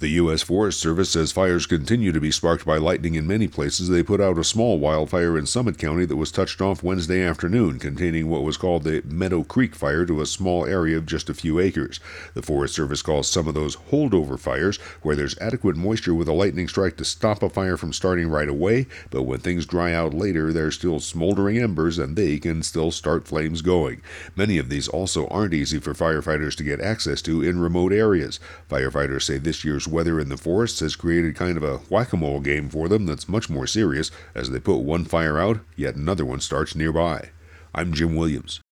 The U.S. Forest Service says fires continue to be sparked by lightning in many places. They put out a small wildfire in Summit County that was touched off Wednesday afternoon, containing what was called the Meadow Creek Fire to a small area of just a few acres. The Forest Service calls some of those holdover fires, where there's adequate moisture with a lightning strike to stop a fire from starting right away, but when things dry out later, there's still smoldering embers and they can still start flames going. Many of these also aren't easy for firefighters to get access to in remote areas. Firefighters say this year's weather in the forests has created kind of a whack-a-mole game for them that's much more serious. As they put one fire out, yet another one starts nearby. I'm Jim Williams.